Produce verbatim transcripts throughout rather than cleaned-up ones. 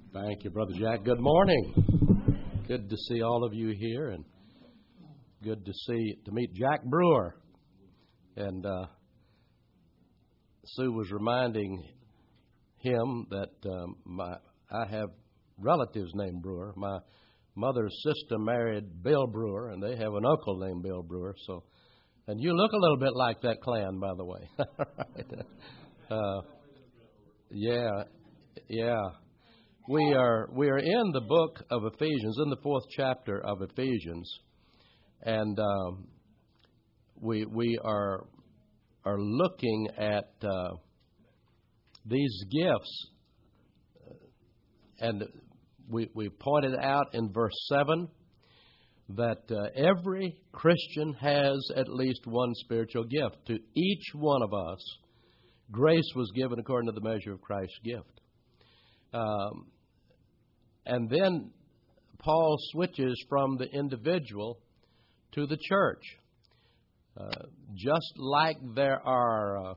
Thank you, Brother Jack. Good morning. Good to see all of you here, and good to see to meet Jack Brewer. And uh, Sue was reminding him that um, my I have relatives named Brewer. My mother's sister married Bill Brewer, and they have an uncle named Bill Brewer. So, and you look a little bit like that clan, by the way. uh, yeah, yeah. We are we are in the book of Ephesians, in the fourth chapter of Ephesians, and um, we we are are looking at uh, these gifts, and we we pointed out in verse seven that uh, every Christian has at least one spiritual gift. To each one of us, grace was given according to the measure of Christ's gift. Um, and then Paul switches from the individual to the church. Uh, just like there are uh,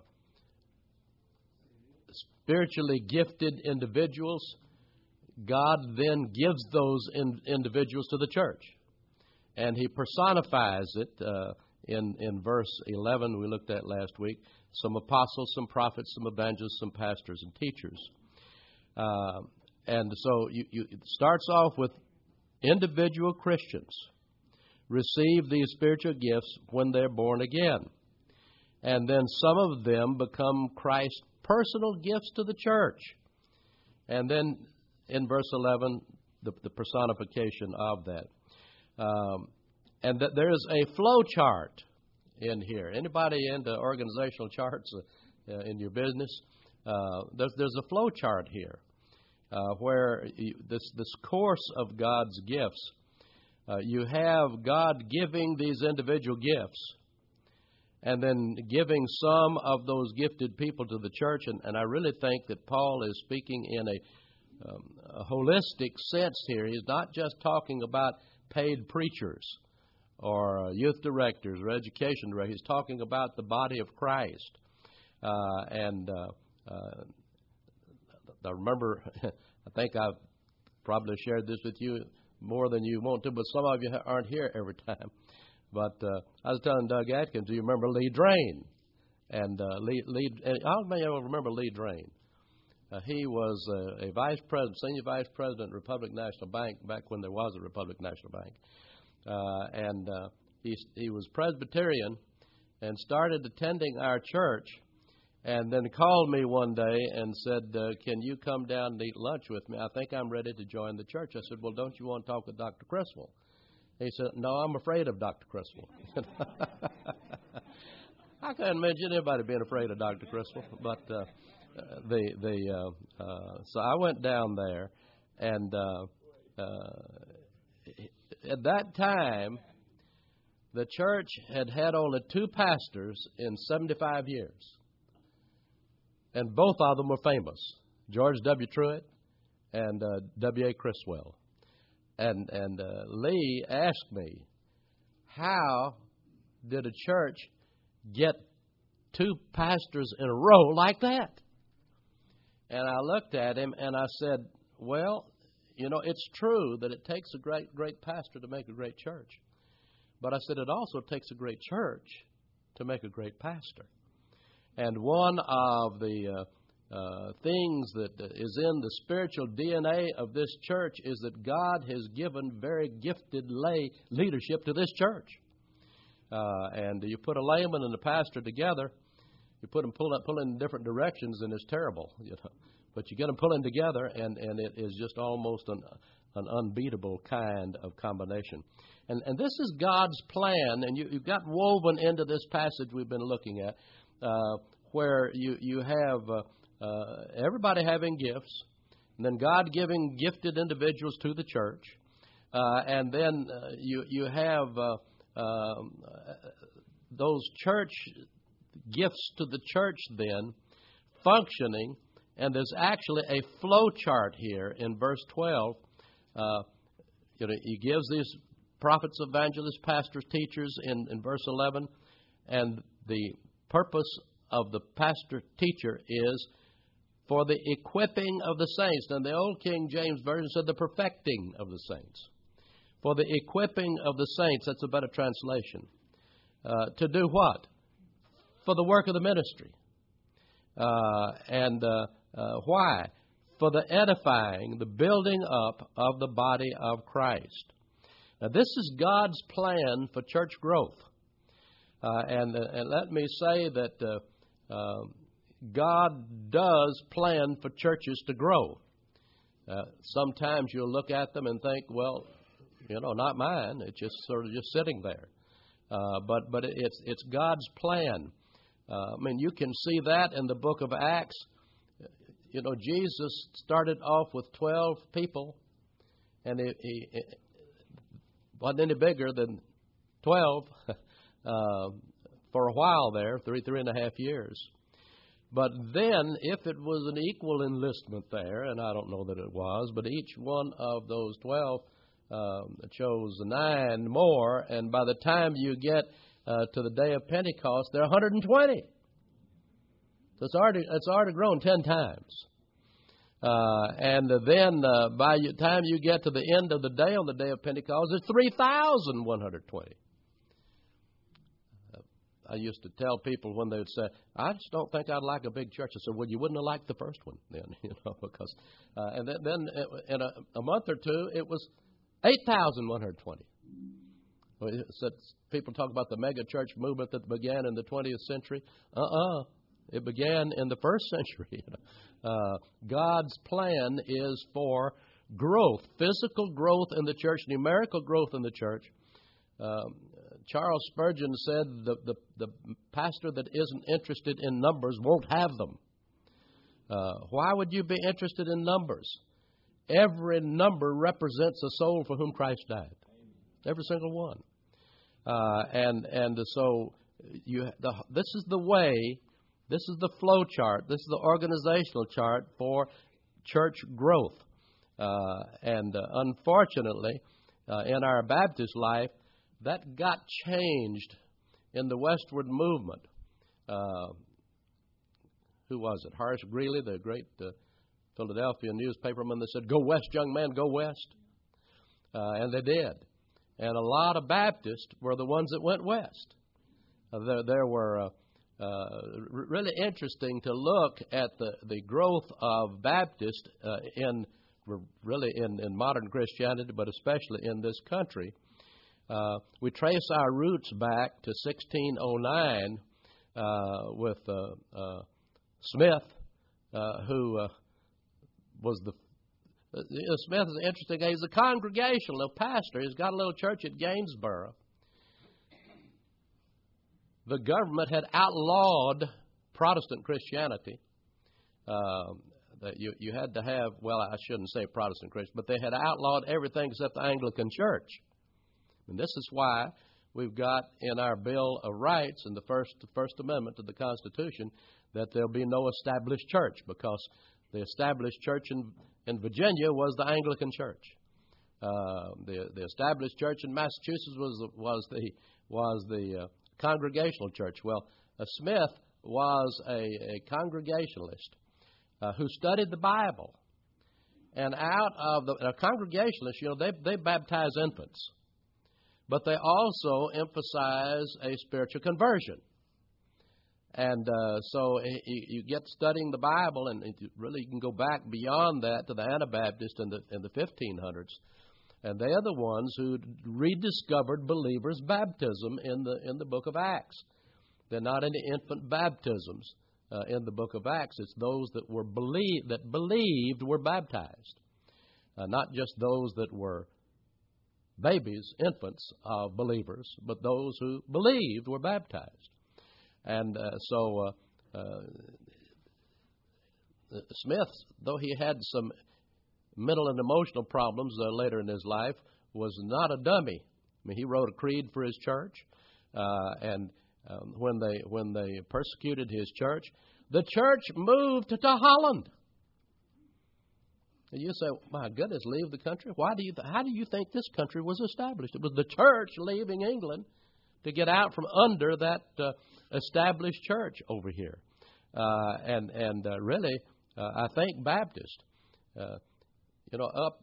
spiritually gifted individuals, God then gives those in, individuals to the church. And he personifies it uh, in, in verse eleven we looked at last week. Some apostles, some prophets, some evangelists, some pastors and teachers. Uh, and so you, you, it starts off with individual Christians receive these spiritual gifts when they're born again. And then some of them become Christ's personal gifts to the church. And then in verse eleven, the, the personification of that. Um, and that there's a flow chart in here. Anybody into organizational charts uh, in your business? Uh, there's, there's a flow chart here uh, where you, this this course of God's gifts, uh, you have God giving these individual gifts and then giving some of those gifted people to the church. And, and I really think that Paul is speaking in a, um, a holistic sense here. He's not just talking about paid preachers or youth directors or education directors. He's talking about the body of Christ. Uh, and uh, uh, I remember, I think I've probably shared this with you more than you want to, but some of you aren't here every time. But uh, I was telling Doug Atkins, do you remember Lee Drain? And uh, Lee, Lee, how many of you remember Lee Drain? Uh, he was a, a vice president, senior vice president of Republic National Bank back when there was a Republic National Bank. Uh, and uh, he, he was Presbyterian and started attending our church and then called me one day and said, uh, can you come down and eat lunch with me? I think I'm ready to join the church. I said, well, don't you want to talk with Doctor Criswell? He said, no, I'm afraid of Doctor Criswell. I can't imagine anybody being afraid of Doctor Criswell, but uh, the the uh, uh, so I went down there, and uh, uh, at that time, the church had had only two pastors in seventy-five years, and both of them were famous: George W. Truett and uh, W A Criswell. And and uh, Lee asked me, how did a church get two pastors in a row like that? And I looked at him and I said, well, you know, it's true that it takes a great, great pastor to make a great church. But I said, it also takes a great church to make a great pastor. And one of the uh, uh, things that is in the spiritual D N A of this church is that God has given very gifted lay leadership to this church. Uh, and you put a layman and a pastor together, you put them pulling pull in different directions, and it's terrible, you know. But you get them pulling together, and, and it is just almost an, an unbeatable kind of combination. And and this is God's plan, and you, you've got woven into this passage we've been looking at, uh, where you you have uh, uh, everybody having gifts, and then God giving gifted individuals to the church, uh, and then uh, you you have uh, um, those church gifts to the church then functioning, and there's actually a flow chart here in verse twelve. Uh, you know, he gives these prophets, evangelists, pastors, teachers in, in verse eleven, and the purpose of the pastor teacher is for the equipping of the saints. And the old King James Version said the perfecting of the saints. For the equipping of the saints, that's a better translation. Uh, to do what? For the work of the ministry. Uh, and uh, uh, why? For the edifying, the building up of the body of Christ. Now, this is God's plan for church growth. Uh, and, uh, and let me say that uh, uh, God does plan for churches to grow. Uh, sometimes you'll look at them and think, well, you know, not mine. It's just sort of just sitting there. Uh, but but it's it's God's plan. Uh, I mean, you can see that in the book of Acts. You know, Jesus started off with twelve people, and he, he, he wasn't any bigger than twelve uh, for a while there, three, three and a half years. But then, if it was an equal enlistment there, and I don't know that it was, but each one of those twelve um, chose nine more, and by the time you get uh, to the day of Pentecost, there are one hundred twenty. So it's already, it's already grown ten times. Uh, and then uh, by the time you get to the end of the day on the day of Pentecost, it's three thousand one hundred twenty. I used to tell people when they would say, I just don't think I'd like a big church. I said, well, you wouldn't have liked the first one then, you know, because, uh, and then, then in a, a month or two, it was eight thousand one hundred twenty. So people talk about the mega church movement that began in the twentieth century. Uh-uh. It began in the first century. You know. uh, God's plan is for growth, physical growth in the church, numerical growth in the church. Um, Charles Spurgeon said the, the, the pastor that isn't interested in numbers won't have them. Uh, why would you be interested in numbers? Every number represents a soul for whom Christ died. Every single one. Uh, and and so you the, this is the way, this is the flow chart, this is the organizational chart for church growth. Uh, and uh, unfortunately, uh, in our Baptist life, that got changed in the westward movement. Uh, who was it? Horace Greeley, the great uh, Philadelphia newspaperman that said, go west, young man, go west. Uh, and they did. And a lot of Baptists were the ones that went west. Uh, there, there were uh, uh, really interesting to look at the, the growth of Baptists uh, in really in, in modern Christianity, but especially in this country. Uh, we trace our roots back to sixteen oh nine uh, with uh, uh, Smith, uh, who uh, was the uh, Smith is interesting. He's a congregational pastor. He's got a little church at Gainsborough. The government had outlawed Protestant Christianity. Um, that you you had to have, well, I shouldn't say Protestant Christian, but they had outlawed everything except the Anglican Church. And this is why we've got in our Bill of Rights, in the First First Amendment to the Constitution, that there'll be no established church, because the established church in, in Virginia was the Anglican Church. Uh, the the established church in Massachusetts was was the was the uh, Congregational Church. Well, uh, Smith was a, a Congregationalist uh, who studied the Bible, and out of the a Congregationalist, you know, they they baptize infants. But they also emphasize a spiritual conversion. And uh, so you, you get studying the Bible, and really you can go back beyond that to the Anabaptists in the, in the fifteen hundreds. And they are the ones who rediscovered believers' baptism in the in the book of Acts. They're not any infant baptisms uh, in the book of Acts. It's those that were believe, that believed were baptized, uh, not just those that were babies, infants of believers, but those who believed were baptized. And uh, so uh, uh, Smith, though he had some mental and emotional problems uh, later in his life, was not a dummy. I mean, he wrote a creed for his church, uh, and um, when they when they persecuted his church, the church moved to Holland. And you say, my goodness, leave the country? Why do you? Th- how do you think this country was established? It was the church leaving England to get out from under that uh, established church over here. Uh, and and uh, really, Uh, I think Baptist. Uh, you know, up,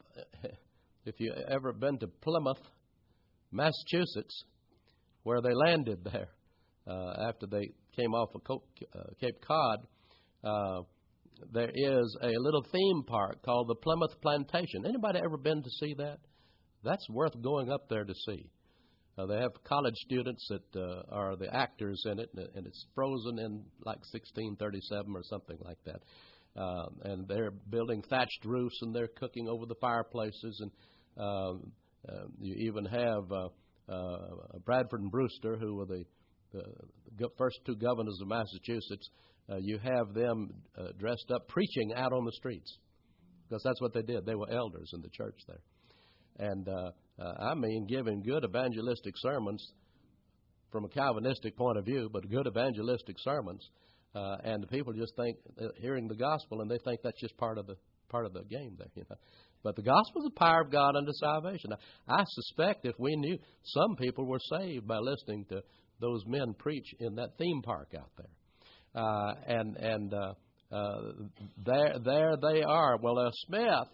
if you ever been to Plymouth, Massachusetts, where they landed there uh, after they came off of uh, Cape Cod, uh, there is a little theme park called the Plymouth Plantation. Anybody ever been to see that? That's worth going up there to see. Uh, they have college students that uh, are the actors in it, and it's frozen in like sixteen thirty-seven or something like that. Uh, and they're building thatched roofs, and they're cooking over the fireplaces. And um, uh, you even have uh, uh, Bradford and Brewster, who were the, the, the first two governors of Massachusetts. Uh, you have them uh, dressed up preaching out on the streets, because that's what they did. They were elders in the church there. And uh, uh, I mean, giving good evangelistic sermons from a Calvinistic point of view, but good evangelistic sermons. Uh, and the people just think, uh, hearing the gospel, and they think that's just part of the part of the game there, you know. But the gospel is the power of God unto salvation. I, I suspect if we knew, some people were saved by listening to those men preach in that theme park out there. Uh, and and uh, uh, there there they are. Well, uh, Smith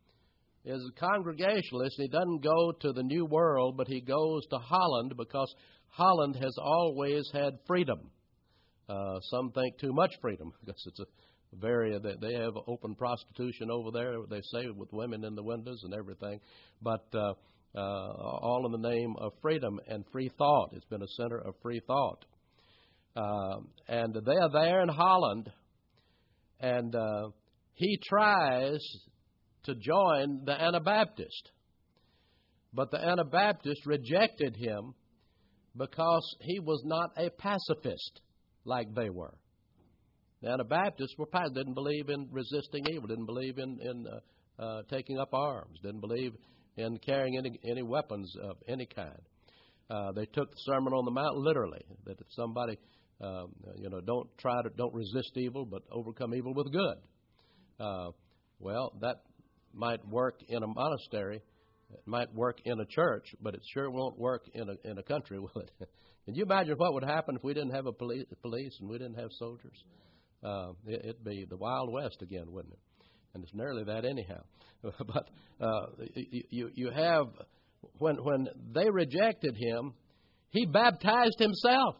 is a Congregationalist. He doesn't go to the New World, but he goes to Holland because Holland has always had freedom. Uh, some think too much freedom because it's a very they, they have open prostitution over there. They say with women in the windows and everything, but uh, uh, all in the name of freedom and free thought. It's been a center of free thought, uh, and they are there in Holland, and uh, he tries to join the Anabaptist. But the Anabaptist rejected him because he was not a pacifist like they were. The Anabaptists were pacifists, didn't believe in resisting evil, didn't believe in, in uh, uh, taking up arms, didn't believe in carrying any, any weapons of any kind. Uh, they took the Sermon on the Mount literally, that if somebody, um, you know, don't try to, don't resist evil, but overcome evil with good. Uh, well, that might work in a monastery, it might work in a church, but it sure won't work in a in a country, will it? Can you imagine what would happen if we didn't have a police, police and we didn't have soldiers? Uh, it, it'd be the Wild West again, wouldn't it? And it's nearly that anyhow. But uh, you you have when when they rejected him, he baptized himself.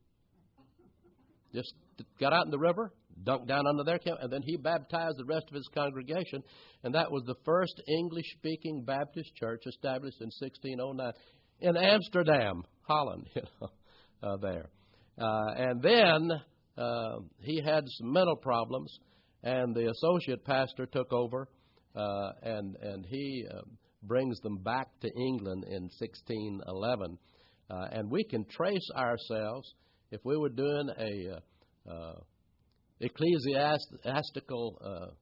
Just got out in the river, dunked down under their camp, and then he baptized the rest of his congregation. And that was the first English-speaking Baptist church established in sixteen oh nine in Amsterdam, Holland, you know, uh, there. Uh, and then uh, he had some mental problems, and the associate pastor took over, uh, and and he uh, brings them back to England in sixteen eleven. Uh, and we can trace ourselves, if we were doing a uh, uh, ecclesiastical uh,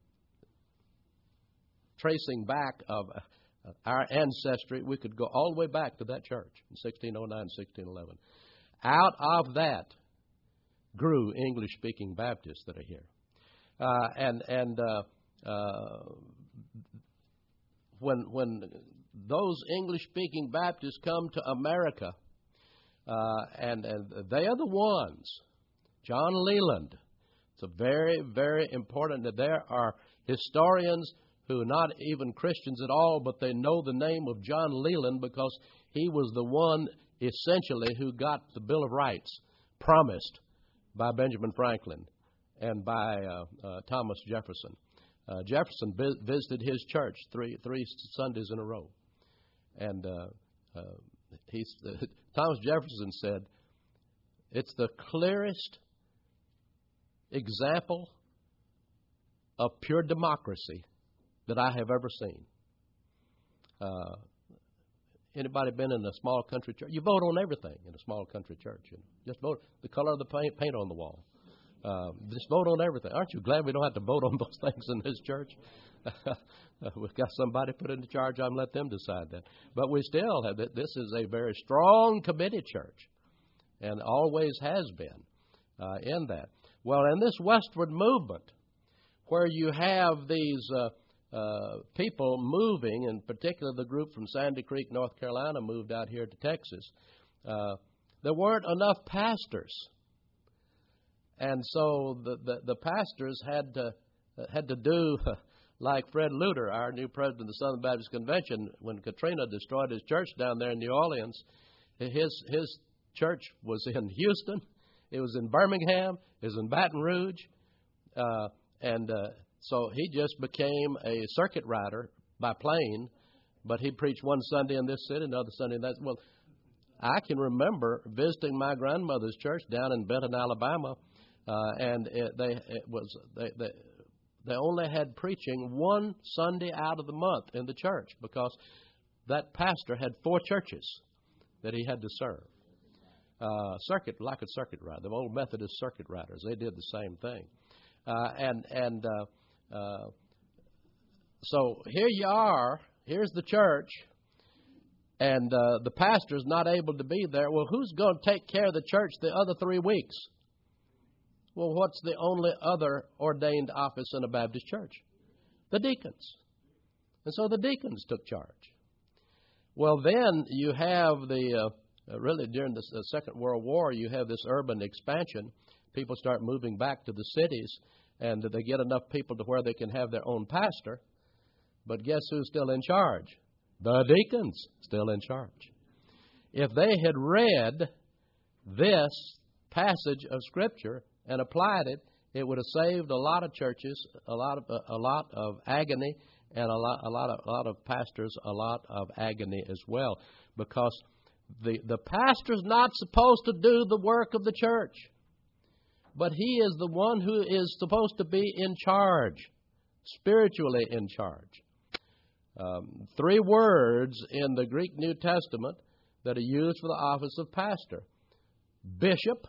tracing back of uh, our ancestry, we could go all the way back to that church in sixteen oh nine, sixteen eleven. Out of that grew English-speaking Baptists that are here. Uh, and and uh, uh, when when those English-speaking Baptists come to America, uh, and, and they are the ones, John Leland, it's a very, very important that there are historians who are not even Christians at all, but they know the name of John Leland because he was the one essentially who got the Bill of Rights promised by Benjamin Franklin and by uh, uh, Thomas Jefferson. Uh, Jefferson vi- visited his church three three Sundays in a row, and uh, uh, he uh, Thomas Jefferson said, "It's the clearest example of pure democracy that I have ever seen." Uh, anybody been in a small country church? You vote on everything in a small country church. You know? Just vote the color of the paint, paint on the wall. Uh, just vote on everything. Aren't you glad we don't have to vote on those things in this church? We've got somebody put in charge. I'm let them decide that. But we still have that. This is a very strong, committed church, and always has been uh, in that. Well, in this westward movement, where you have these uh, uh, people moving, in particular the group from Sandy Creek, North Carolina, moved out here to Texas, uh, there weren't enough pastors. And so the, the, the pastors had to had to do like Fred Luter, our new president of the Southern Baptist Convention, when Katrina destroyed his church down there in New Orleans. His his church was in Houston, it was in Birmingham, it was in Baton Rouge, uh, and uh, so he just became a circuit rider by plane. But he preached one Sunday in this city, another Sunday in that. Well, I can remember visiting my grandmother's church down in Benton, Alabama, uh, and it, they it was they, they they only had preaching one Sunday out of the month in the church because that pastor had four churches that he had to serve. Uh, circuit like a circuit rider, the old Methodist circuit riders, they did the same thing, uh, and and uh, uh, so here you are. Here's the church, and uh, the pastor's not able to be there. Well, who's going to take care of the church the other three weeks? Well, what's the only other ordained office in a Baptist church? The deacons. And so the deacons took charge. Well, then you have the, uh, really during the uh, Second World War, you have this urban expansion. People start moving back to the cities, and they get enough people to where they can have their own pastor. But guess who's still in charge? The deacons still in charge. If they had read this passage of Scripture and applied it, it would have saved a lot of churches, a lot of a lot of agony, and a lot a lot of a lot of pastors a lot of agony as well. Because the the pastor's not supposed to do the work of the church, but he is the one who is supposed to be in charge, spiritually in charge. Um, three words in the Greek New Testament that are used for the office of pastor. Bishop,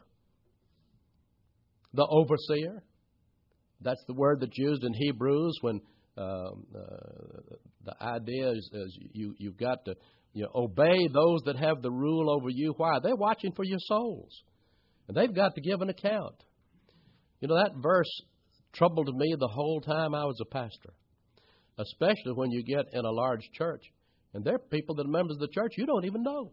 the overseer. That's the word that's used in Hebrews when um, uh, the idea is, is you, you've got to you know, obey those that have the rule over you. Why? They're watching for your souls. And they've got to give an account. You know, that verse troubled me the whole time I was a pastor. Especially when you get in a large church. And there are people that are members of the church you don't even know.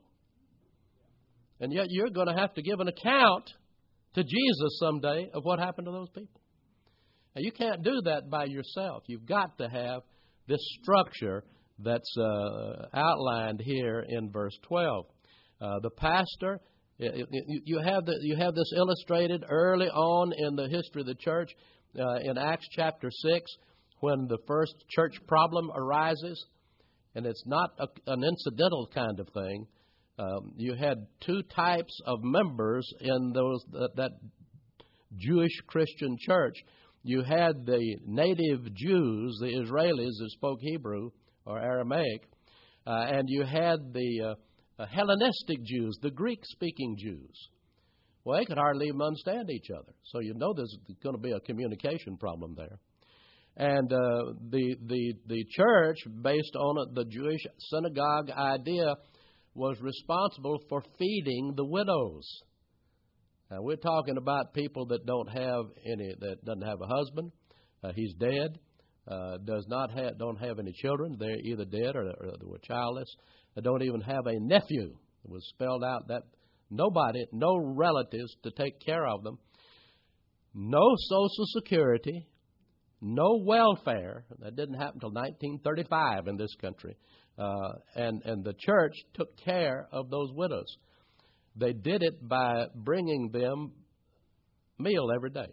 And yet you're going to have to give an account to Jesus someday of what happened to those people. Now, you can't do that by yourself. You've got to have this structure that's uh, outlined here in verse twelve. Uh, the pastor, you, you, have the, you have this illustrated early on in the history of the church uh, in Acts chapter six. When the first church problem arises, and it's not a, an incidental kind of thing, um, you had two types of members in those that, that Jewish Christian church. You had the native Jews, the Israelis that spoke Hebrew or Aramaic, uh, and you had the uh, uh, Hellenistic Jews, the Greek-speaking Jews. Well, they could hardly even understand each other, so you know there's going to be a communication problem there. And uh, the the the church, based on the Jewish synagogue idea, was responsible for feeding the widows. Now we're talking about people that don't have any, that doesn't have a husband, uh, he's dead, uh, does not have, don't have any children. They're either dead or, or they were childless. They don't even have a nephew. It was spelled out that nobody, no relatives to take care of them. No Social Security. No welfare. That didn't happen until nineteen thirty-five in this country. Uh, and, and the church took care of those widows. They did it by bringing them meal every day.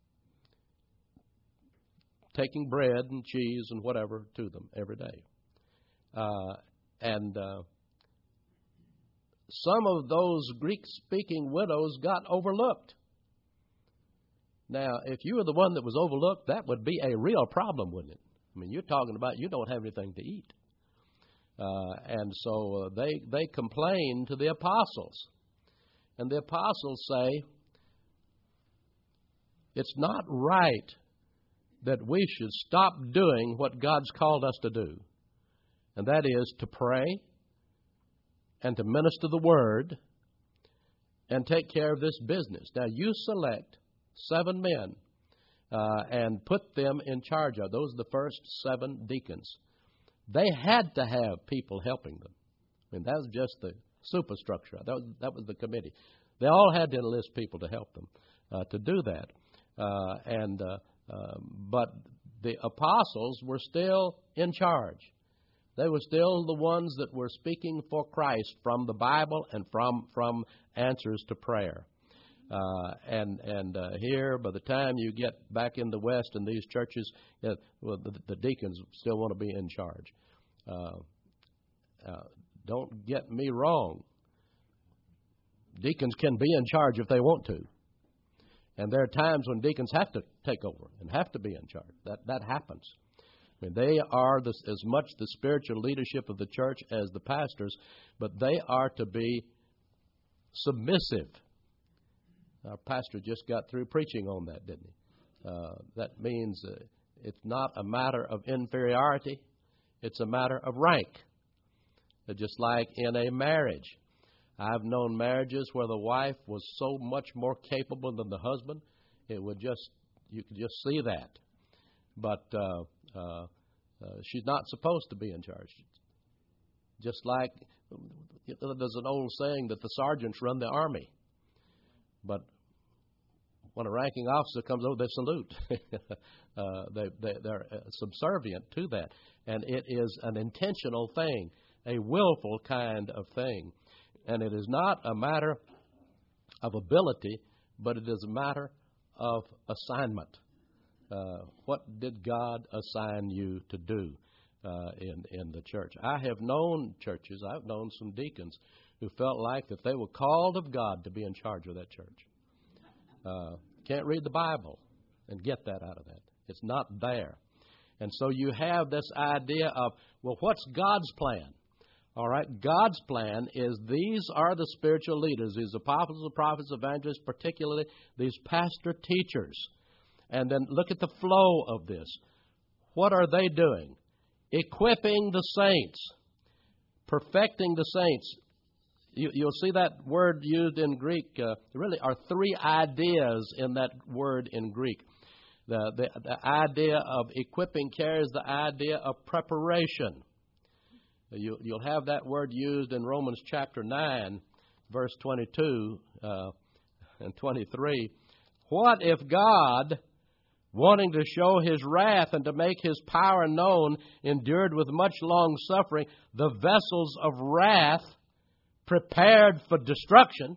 Taking bread and cheese and whatever to them every day. Uh, and uh, some of those Greek-speaking widows got overlooked. Now, if you were the one that was overlooked, that would be a real problem, wouldn't it? I mean, you're talking about you don't have anything to eat. Uh, and so uh, they, they complain to the apostles. And the apostles say, it's not right that we should stop doing what God's called us to do. And that is to pray and to minister the word and take care of this business. Now, you select seven men uh, and put them in charge of. Those are the first seven deacons. They had to have people helping them. I mean, that was just the superstructure. That was, that was the committee. They all had to enlist people to help them uh, to do that. Uh, and uh, uh, but the apostles were still in charge. They were still the ones that were speaking for Christ from the Bible and from from answers to prayer. Uh, and and uh, here, by the time you get back in the West in these churches, uh, well, the, the deacons still want to be in charge. Uh, uh, don't get me wrong. Deacons can be in charge if they want to. And there are times when deacons have to take over and have to be in charge. That that happens. I mean, they are the, as much the spiritual leadership of the church as the pastors, but they are to be submissive. Our pastor just got through preaching on that, didn't he? Uh, that means uh, it's not a matter of inferiority. It's a matter of rank. Uh, just like in a marriage. I've known marriages where the wife was so much more capable than the husband. It would just, you could just see that. But uh, uh, uh, she's not supposed to be in charge. Just like there's an old saying that the sergeants run the army. But when a ranking officer comes over, they salute. uh, they, they, they're subservient to that. And it is an intentional thing, a willful kind of thing. And it is not a matter of ability, but it is a matter of assignment. Uh, what did God assign you to do uh, in, in the church? I have known churches, I've known some deacons who felt like that they were called of God to be in charge of that church. Uh, can't read the Bible and get that out of that. It's not there. And so you have this idea of, well, what's God's plan? All right, God's plan is these are the spiritual leaders, these apostles, the prophets, evangelists, particularly these pastor teachers. And then look at the flow of this. What are they doing? Equipping the saints, perfecting the saints. You, you'll see that word used in Greek. Uh, there really are three ideas in that word in Greek. The, the, the idea of equipping carries the idea of preparation. You, you'll have that word used in Romans chapter nine, verse twenty-two uh, and twenty-three. What if God, wanting to show His wrath and to make His power known, endured with much long suffering the vessels of wrath prepared for destruction?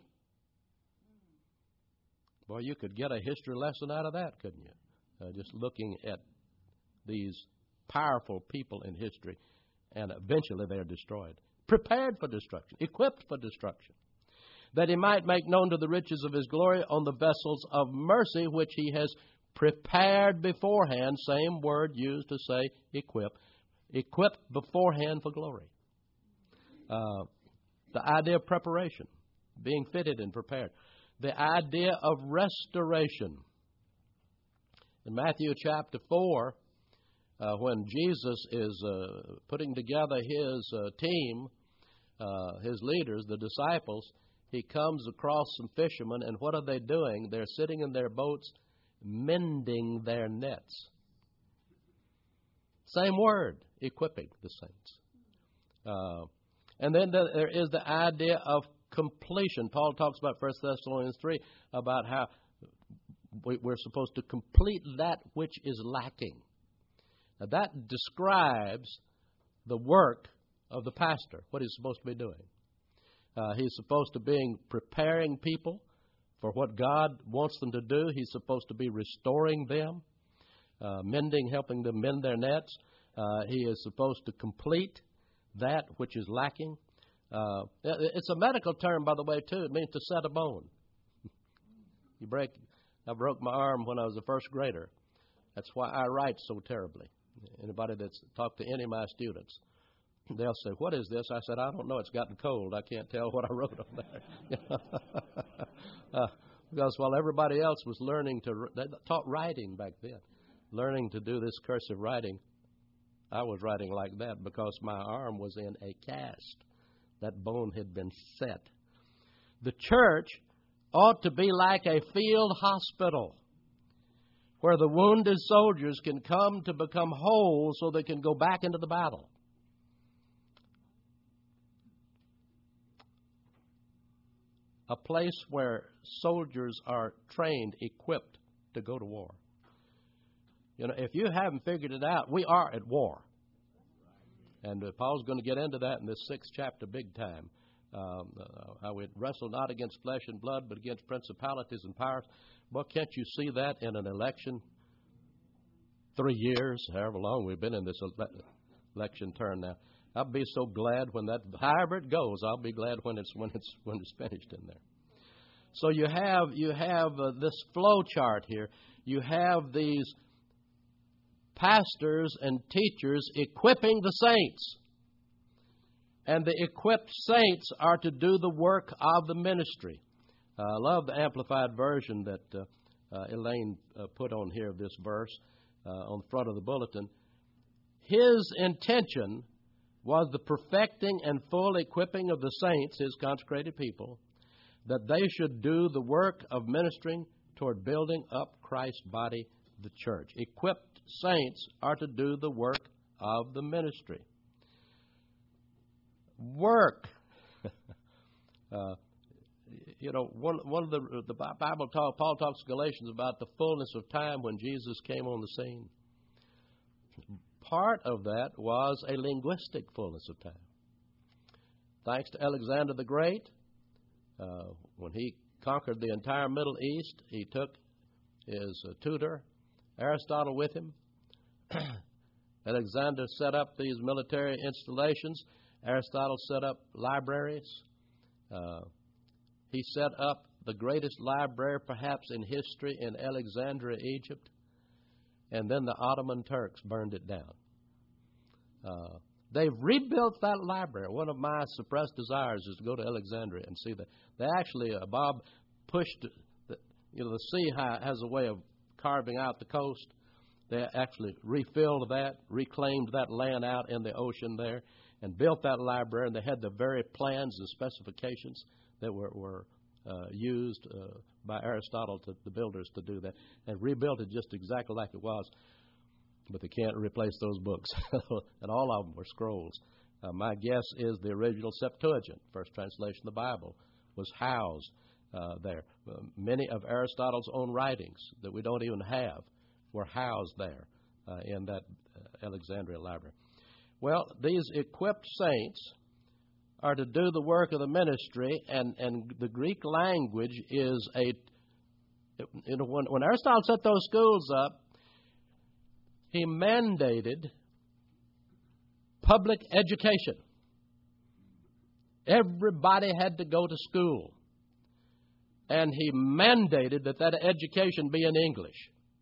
Boy, you could get a history lesson out of that, couldn't you? Uh, just looking at these powerful people in history. And eventually they are destroyed. Prepared for destruction. Equipped for destruction. That He might make known to the riches of His glory on the vessels of mercy, which He has prepared beforehand. Same word used to say equip. Equipped beforehand for glory. Uh, the idea of preparation. Being fitted and prepared. The idea of restoration. In Matthew chapter four, Uh, when Jesus is uh, putting together his uh, team, uh, his leaders, the disciples, He comes across some fishermen, and what are they doing? They're sitting in their boats, mending their nets. Same word, equipping the saints. Uh, and then there is the idea of completion. Paul talks about First Thessalonians three, about how we're supposed to complete that which is lacking. Now, that describes the work of the pastor, what he's supposed to be doing. Uh, he's supposed to be preparing people for what God wants them to do. He's supposed to be restoring them, uh, mending, helping them mend their nets. Uh, he is supposed to complete that which is lacking. Uh, it's a medical term, by the way, too. It means to set a bone. You break. I broke my arm when I was a first grader. That's why I write so terribly. Anybody that's talked to any of my students, they'll say, "What is this?" I said, "I don't know. It's gotten cold. I can't tell what I wrote on there." uh, because while everybody else was learning to, they taught writing back then, learning to do this cursive writing, I was writing like that because my arm was in a cast. That bone had been set. The church ought to be like a field hospital, where the wounded soldiers can come to become whole so they can go back into the battle. A place where soldiers are trained, equipped to go to war. You know, if you haven't figured it out, we are at war. And uh, Paul's going to get into that in this sixth chapter big time. Um, uh, how we wrestle not against flesh and blood, but against principalities and powers. Well, can't you see that in an election? Three years, however long we've been in this ele- election term now. I'll be so glad when that, however it goes, I'll be glad when it's when it's when it's finished in there. So you have you have uh, this flow chart here. You have these pastors and teachers equipping the saints. And the equipped saints are to do the work of the ministry. Uh, I love the Amplified Version that uh, uh, Elaine uh, put on here of this verse uh, on the front of the bulletin. His intention was the perfecting and full equipping of the saints, his consecrated people, that they should do the work of ministering toward building up Christ's body, the church. Equipped saints are to do the work of the ministry. Work. uh, you know, one one of the the Bible talk, Paul talks to Galatians about the fullness of time when Jesus came on the scene. Part of that was a linguistic fullness of time. Thanks to Alexander the Great, uh, when he conquered the entire Middle East, he took his uh, tutor, Aristotle, with him. Alexander set up these military installations. Aristotle set up libraries. Uh, he set up the greatest library perhaps in history in Alexandria, Egypt. And then the Ottoman Turks burned it down. Uh, they've rebuilt that library. One of my suppressed desires is to go to Alexandria and see that. They actually, uh, Bob pushed, the, you know, the sea has a way of carving out the coast. They actually refilled that, reclaimed that land out in the ocean there, and built that library. And they had the very plans and specifications that were, were uh, used uh, by Aristotle, to the builders, to do that, and rebuilt it just exactly like it was. But they can't replace those books. And all of them were scrolls. Uh, my guess is the original Septuagint, first translation of the Bible, was housed uh, there. Uh, many of Aristotle's own writings that we don't even have were housed there uh, in that uh, Alexandria library. Well, these equipped saints are to do the work of the ministry, and, and the Greek language is a, you know, when, when Aristotle set those schools up, he mandated public education. Everybody had to go to school. And he mandated that that education be in English.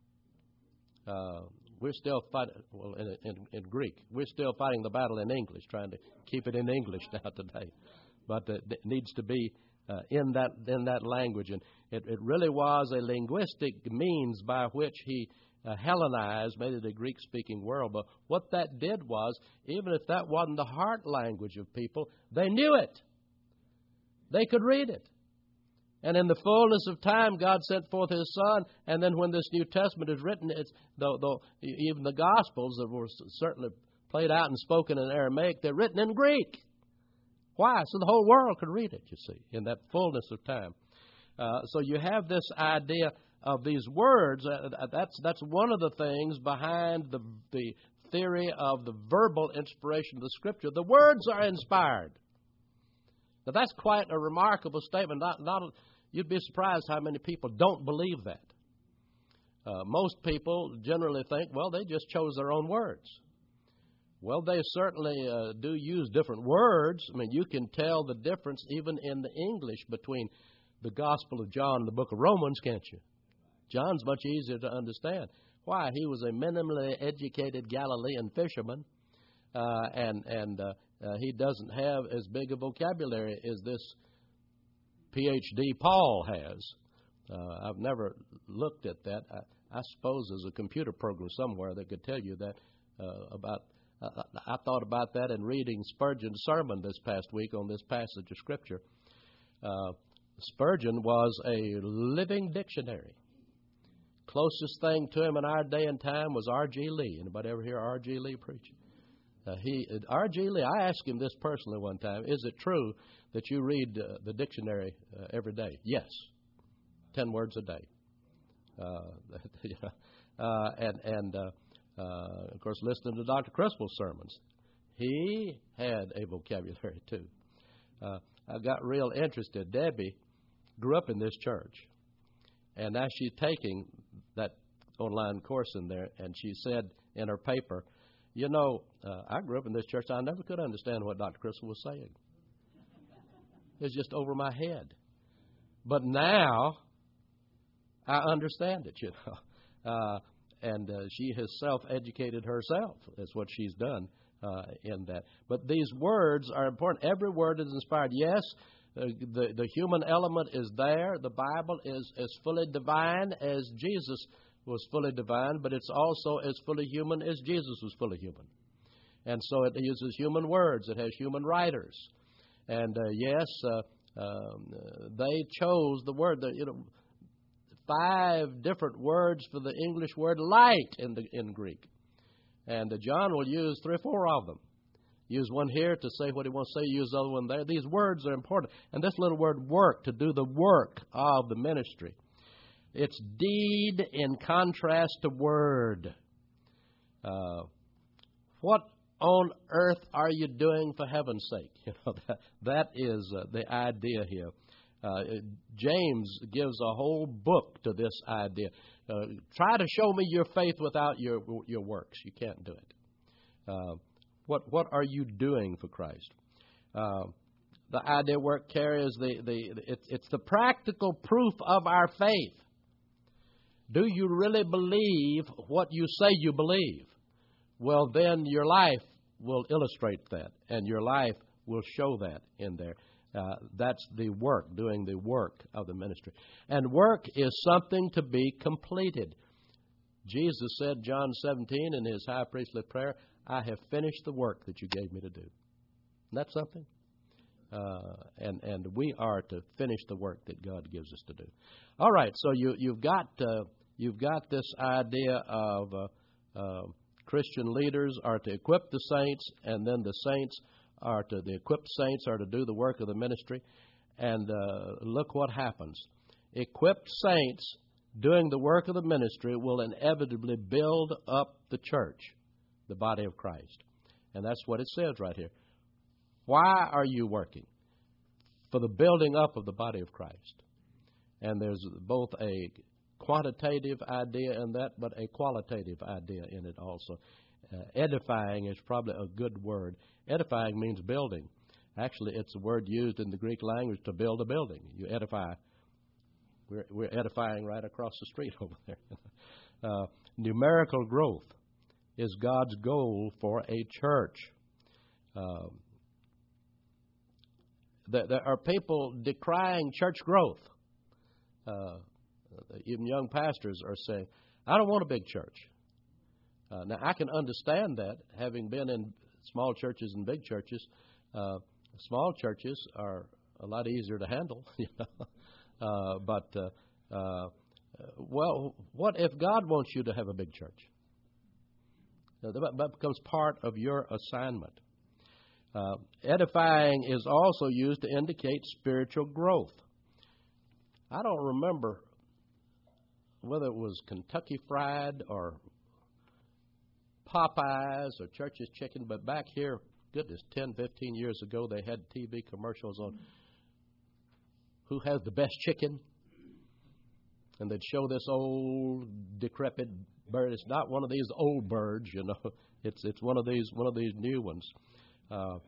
Uh, we're still fighting, well, in, in, in Greek. We're still fighting the battle in English, trying to keep it in English now today. But it, it needs to be uh, in that in that language. And it, it really was a linguistic means by which he uh, Hellenized, made it a Greek-speaking world. But what that did was, even if that wasn't the heart language of people, they knew it. They could read it. And in the fullness of time, God sent forth His Son. And then when this New Testament is written, it's though, though even the Gospels that were certainly played out and spoken in Aramaic, they're written in Greek. Why? So the whole world could read it, you see, in that fullness of time. Uh, so you have this idea of these words. Uh, that's that's one of the things behind the the theory of the verbal inspiration of the Scripture. The words are inspired. Now, that's quite a remarkable statement. Not, not, you'd be surprised how many people don't believe that. Uh, most people generally think, well, they just chose their own words. Well, they certainly uh, do use different words. I mean, you can tell the difference even in the English between the Gospel of John and the book of Romans, can't you? John's much easier to understand. Why? He was a minimally educated Galilean fisherman, uh, and and uh, uh, he doesn't have as big a vocabulary as this P H D Paul has. Uh, I've never looked at that. I, I suppose there's a computer program somewhere that could tell you that uh, about. Uh, I thought about that in reading Spurgeon's sermon this past week on this passage of Scripture. Uh, Spurgeon was a living dictionary. Closest thing to him in our day and time was R G Lee. Anybody ever hear R G Lee preach? Uh, he R G Lee, I asked him this personally one time, is it true that you read uh, the dictionary uh, every day? Yes. Ten words a day. Uh, uh, and, and uh, uh, of course, listening to Doctor Crisple's sermons. He had a vocabulary, too. Uh, I got real interested. Debbie grew up in this church, and now she's taking that online course in there, and she said in her paper, you know, uh, I grew up in this church. I never could understand what Doctor Crisple was saying. It's just over my head. But now I understand it, you know. Uh, and uh, she has self-educated herself. That's what she's done uh, in that. But these words are important. Every word is inspired. Yes, uh, the, the human element is there. The Bible is as fully divine as Jesus was fully divine, but it's also as fully human as Jesus was fully human. And so it uses human words. It has human writers. And uh, yes, uh, um, they chose the word. The, you know, five different words for the English word light in the in Greek, and uh, John will use three or four of them. Use one here to say what he wants to say. Use the other one there. These words are important. And this little word "work," to do the work of the ministry. It's deed in contrast to word. Uh, what on earth are you doing for heaven's sake? You know, that, that is uh, the idea here. Uh, James gives a whole book to this idea. Uh, try to show me your faith without your your works. You can't do it. Uh, what what are you doing for Christ? Uh, the idea work carries the the it's, it's the practical proof of our faith. Do you really believe what you say you believe? Well, then your life will illustrate that, and your life will show that in there. Uh, that's the work, doing the work of the ministry. And work is something to be completed. Jesus said, John seventeen, in his high priestly prayer, I have finished the work that you gave me to do. Isn't that something? Uh, and, and we are to finish the work that God gives us to do. All right, so you, you've got uh, you've got this idea of uh, uh, Christian leaders are to equip the saints, and then the saints are to, the equipped saints are to do the work of the ministry. And uh, look what happens. Equipped saints doing the work of the ministry will inevitably build up the church, the body of Christ. And that's what it says right here. Why are you working? For the building up of the body of Christ. And there's both a quantitative idea in that, but a qualitative idea in it also. Uh, edifying is probably a good word. Edifying means building. Actually, it's a word used in the Greek language to build a building. You edify. We're, we're edifying right across the street over there. uh, numerical growth is God's goal for a church. Uh, there, there are people decrying church growth. Uh, even young pastors are saying, I don't want a big church. Uh, now, I can understand that, having been in small churches and big churches. Uh, small churches are a lot easier to handle, you know. Uh, but, uh, uh, well, what if God wants you to have a big church? Now, that becomes part of your assignment. Uh, edifying is also used to indicate spiritual growth. I don't remember whether it was Kentucky Fried or Popeyes or Church's Chicken, but back here, goodness, ten, fifteen years ago, they had T V commercials on who has the best chicken. And they'd show this old, decrepit bird. It's not one of these old birds, you know. It's it's one of these one of these new ones. Uh,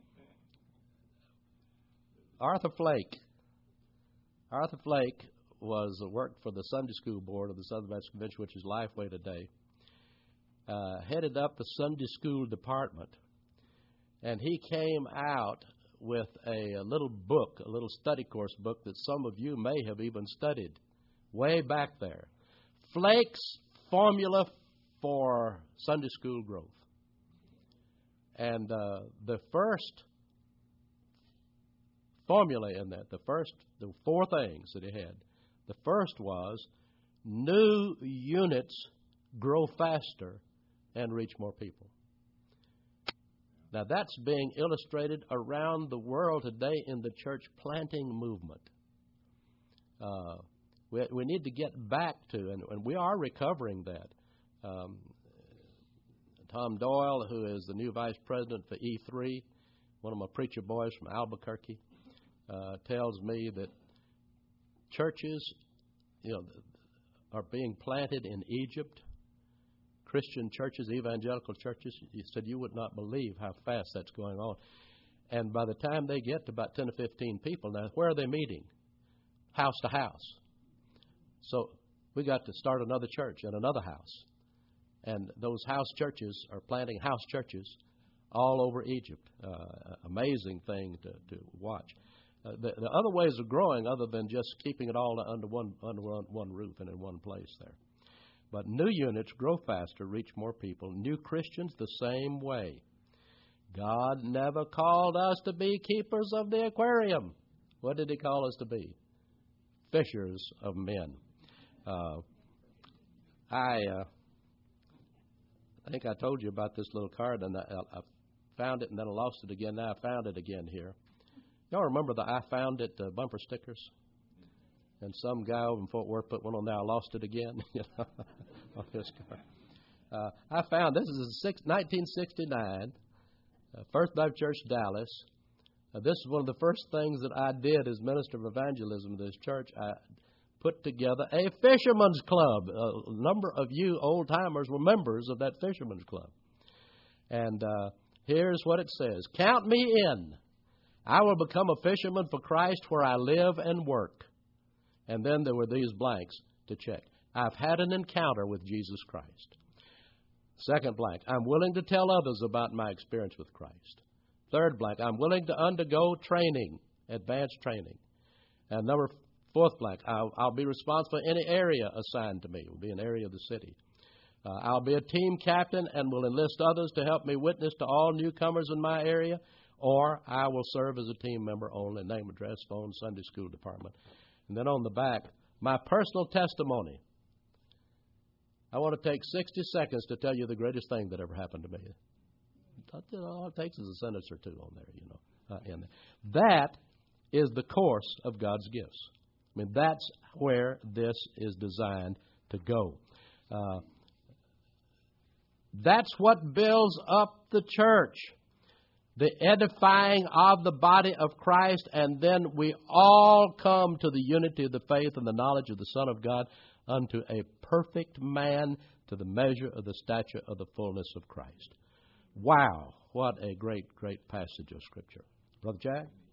Arthur Flake. Arthur Flake was worked for the Sunday School Board of the Southern Baptist Convention, which is Lifeway today. Uh, headed up the Sunday School department, and he came out with a, a little book, a little study course book that some of you may have even studied way back there. Flake's Formula for Sunday School Growth. And uh, the first formula in that, the first, the four things that he had, the first was new units grow faster and reach more people. Now, that's being illustrated around the world today in the church planting movement. Uh, we, we need to get back to, and, and we are recovering that. Um, Tom Doyle, who is the new vice president for E three, one of my preacher boys from Albuquerque, uh, tells me that churches, you know, are being planted in Egypt. Christian churches, evangelical churches. He said you would not believe how fast that's going on. And by the time they get to about ten or fifteen people, now where are they meeting? House to house. So we got to start another church in another house. And those house churches are planting house churches all over Egypt. Uh, amazing thing to, to watch. Uh, the, the other ways of growing, other than just keeping it all under one under one, one roof and in one place there. But new units grow faster, reach more people. New Christians, the same way. God never called us to be keepers of the aquarium. What did He call us to be? Fishers of men. Uh, I uh, I think I told you about this little card, and I, I found it, and then I lost it again. Now I found it again here. Y'all remember the I found it uh, bumper stickers? And some guy over in Fort Worth put one on there. I lost it again. You know, on this card. Uh, I found this is a nineteen sixty-nine uh, First Baptist Church, Dallas. Uh, this is one of the first things that I did as minister of evangelism of this church. I put together a fisherman's club. A number of you old timers were members of that fisherman's club. And uh, here's what it says: "Count me in. I will become a fisherman for Christ where I live and work." And then there were these blanks to check. I've had an encounter with Jesus Christ. Second blank, I'm willing to tell others about my experience with Christ. Third blank, I'm willing to undergo training, advanced training. And number fourth blank, I'll, I'll be responsible for any area assigned to me. It will be an area of the city. Uh, I'll be a team captain and will enlist others to help me witness to all newcomers in my area, or I will serve as a team member only, name, address, phone, Sunday school department. And then on the back, my personal testimony. I want to take sixty seconds to tell you the greatest thing that ever happened to me. All it takes is a sentence or two on there, you know. Uh, in there. That is the course of God's gifts. I mean, that's where this is designed to go. Uh, that's what builds up the church. The edifying of the body of Christ, and then we all come to the unity of the faith and the knowledge of the Son of God unto a perfect man to the measure of the stature of the fullness of Christ. Wow, what a great, great passage of Scripture. Brother Jack?